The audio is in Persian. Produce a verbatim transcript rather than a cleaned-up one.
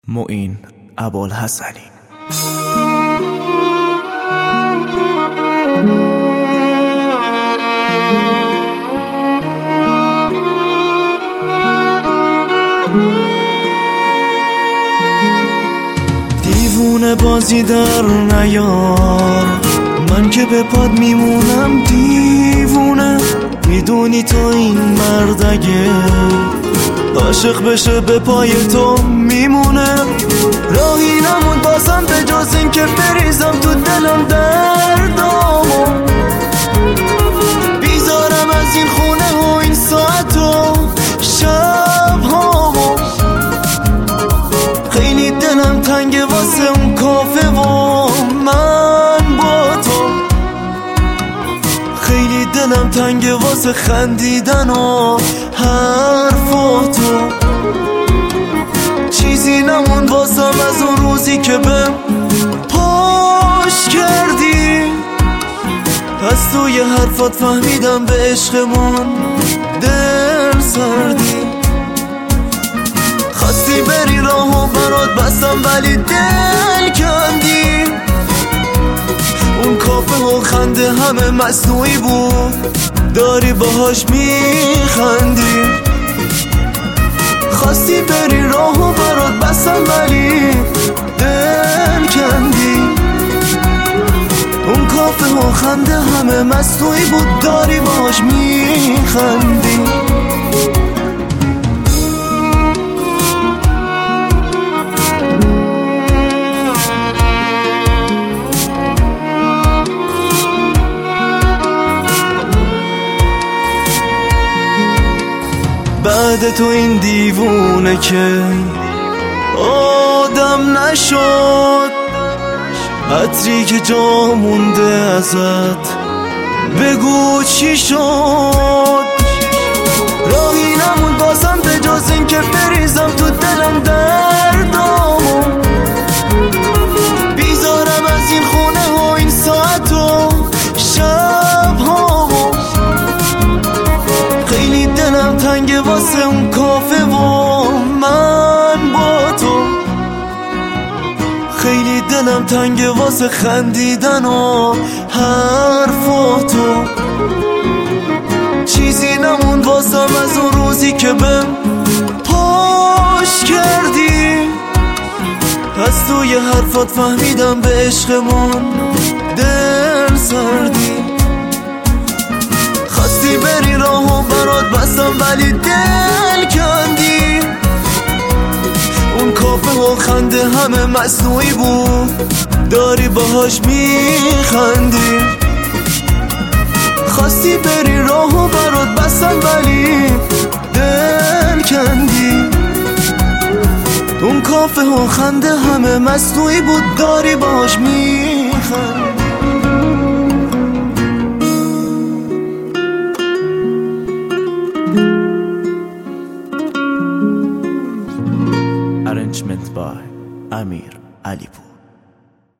معین ابوالحسنی. دیوونه بازی در نیار، من که به پاد میمونم دیوونه. میدونی تو این مرد اگه عاشق بشه به پای تو میمونه. راهی نمون بازم به جز این که بریزم تو دلم دردامو. بیزارم از این خونه و این ساعت و شب هامو. خیلی دلم تنگه واسه اون کافه و من با تو. خیلی دلم تنگه واسه خندیدن و حرفاتو. چیزی نمون واسم از اون روزی که بهم پاش کردی. از توی حرفات فهمیدم به عشقمون دل سردی. خواستی بری راهو برات بستم ولی دل کندی. اون کافه و خنده همه مصنوعی بود، داری باهاش میخندی. خواستی بری راهو برات بستم ولی دل کندی. اون کافه و خنده همه مصنوعی بود، داری باهاش میخندی. بعد تو این دیوونه که آدم نشد، عطری که جا مونده ازت بگو چی شد. راهی نمون بازم به جز این که بریزم تو دلم دردامو. بیزارم از این خونه و این ساعت و شب هامو. خیلی دلم تنگه واسه اون کافه و من با تو. خیلی دلم تنگه واسه خندیدن و حرفاتو. چیزی نمون واسم از اون روزی که بهم پاش کردی. از توی حرفات فهمیدم به عشقمون دل سردی. خواستی بری راهو برات بستم ولی دل کندی. اون کافه و خنده همه مصنوعی بود، داری باهاش میخندی. خواستی بری راهو برات بستم ولی دل کندی. اون کافه و خنده همه مصنوعی بود، داری باهاش میخندی. Arrangement by Amir.